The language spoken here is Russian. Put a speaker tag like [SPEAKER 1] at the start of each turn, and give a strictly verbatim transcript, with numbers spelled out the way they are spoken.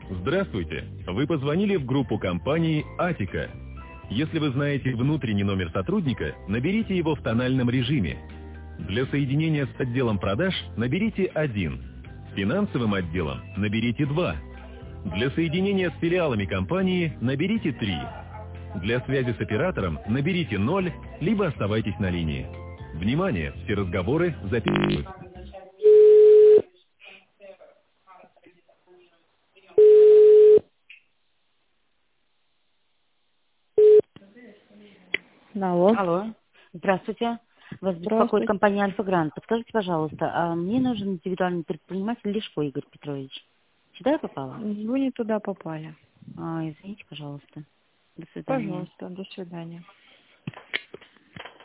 [SPEAKER 1] Здравствуйте! Вы позвонили в группу компании «Атика». Если вы знаете внутренний номер сотрудника, наберите его в тональном режиме. Для соединения с отделом продаж наберите один. С финансовым отделом наберите два. Для соединения с филиалами компании наберите три. Для связи с оператором наберите ноль, либо оставайтесь на линии. Внимание! Все разговоры записываются. Алло.
[SPEAKER 2] Алло, здравствуйте. Вас беспокоит
[SPEAKER 1] Здравствуйте.
[SPEAKER 2] компания «Альфа-Грант». Подскажите, пожалуйста, а мне нужен индивидуальный предприниматель Лешко Игорь Петрович. Сюда я попала?
[SPEAKER 1] Вы не туда попали.
[SPEAKER 2] А, извините, пожалуйста. До свидания.
[SPEAKER 1] Пожалуйста, до свидания.